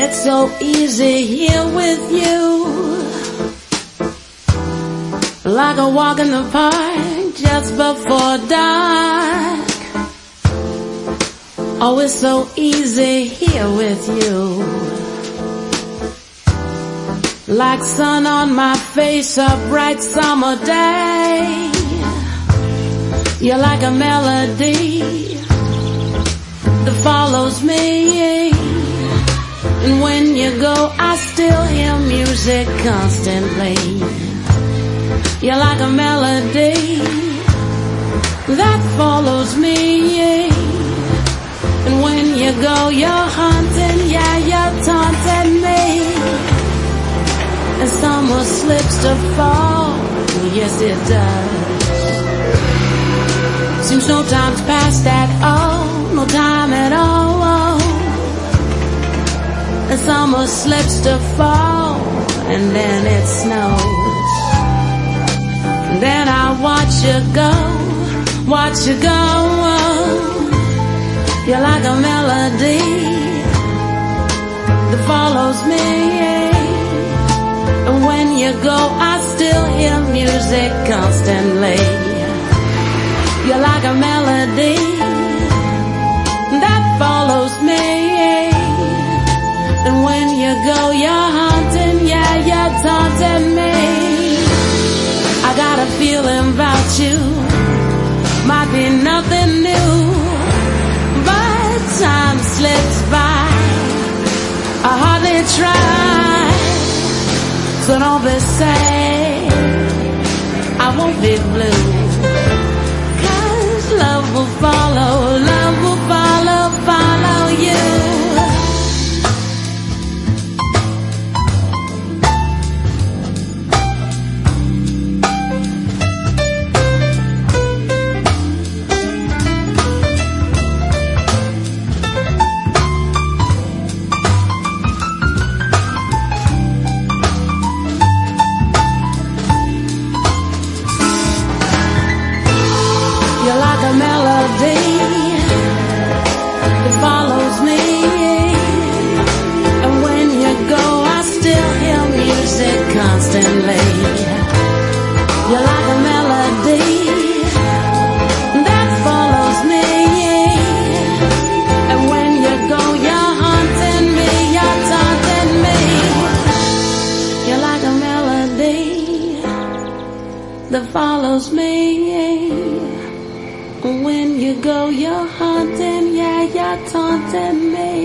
It's so easy here with you, like a walk in the park just before dark. Oh, it's so easy here with you, like sun on my face a bright summer day. You're like a melody that follows me, and when you go I still hear music constantly. You're like a melody that follows me, and when you go you're haunting, yeah, you're taunting me. And summer slips to fall, yes it does. Seems no time's passed at all, no time at all. And summer slips to fall, and then it snows. And then I watch you go, watch you go. You're like a melody that follows me, and when you go I still hear music constantly. You're like a melody that follows me, and when you go you're haunting, yeah, you're taunting me. I got a feeling about you, might be nothing new, but time slips by, I hardly try. So don't be sad, I won't be blue, 'cause love will follow, love will follow, follow you. You're like a melody that follows me, and when you go I still hear music constantly. You're like a melody that follows me, and when you go you're haunting me, you're taunting me. You're like a melody that follows me, when you go you're haunting, yeah, you're taunting me.